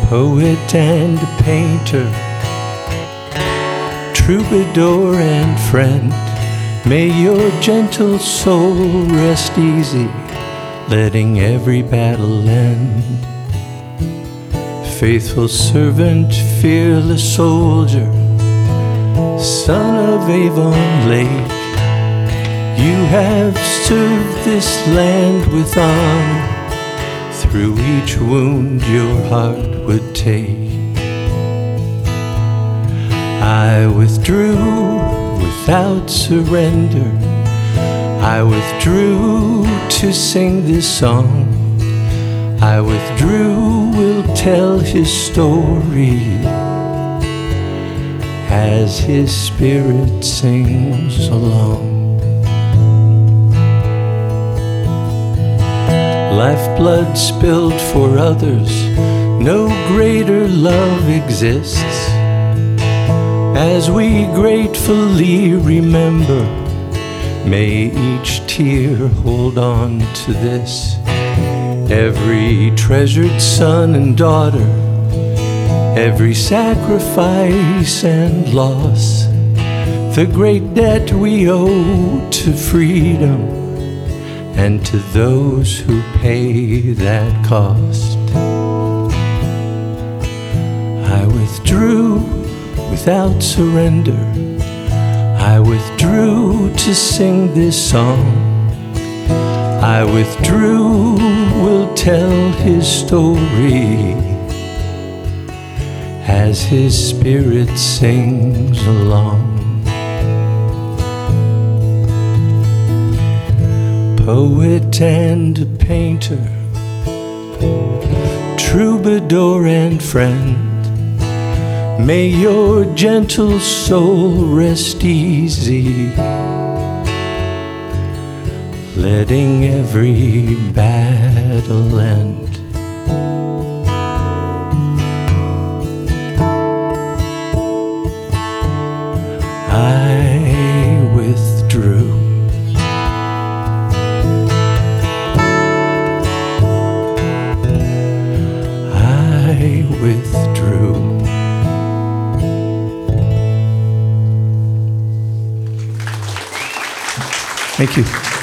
poet and painter, troubadour and friend, may your gentle soul rest easy, letting every battle end. Faithful servant, fearless soldier, son of Avon Lake, you have served this land with honor. Through each wound your heart would take. I withdrew without surrender. I withdrew to sing this song. I withdrew, will tell his story as his spirit sings along. Lifeblood spilled for others, no greater love exists. As we gratefully remember, may each tear hold on to this. Every treasured son and daughter, every sacrifice and loss, the great debt we owe to freedom and to those who pay that cost. I withdrew without surrender. I withdrew to sing this song. I withdrew, will tell his story as his spirit sings along. Poet and painter, troubadour and friend, may your gentle soul rest easy, letting every battle end. I withdrew. I withdrew. Thank you.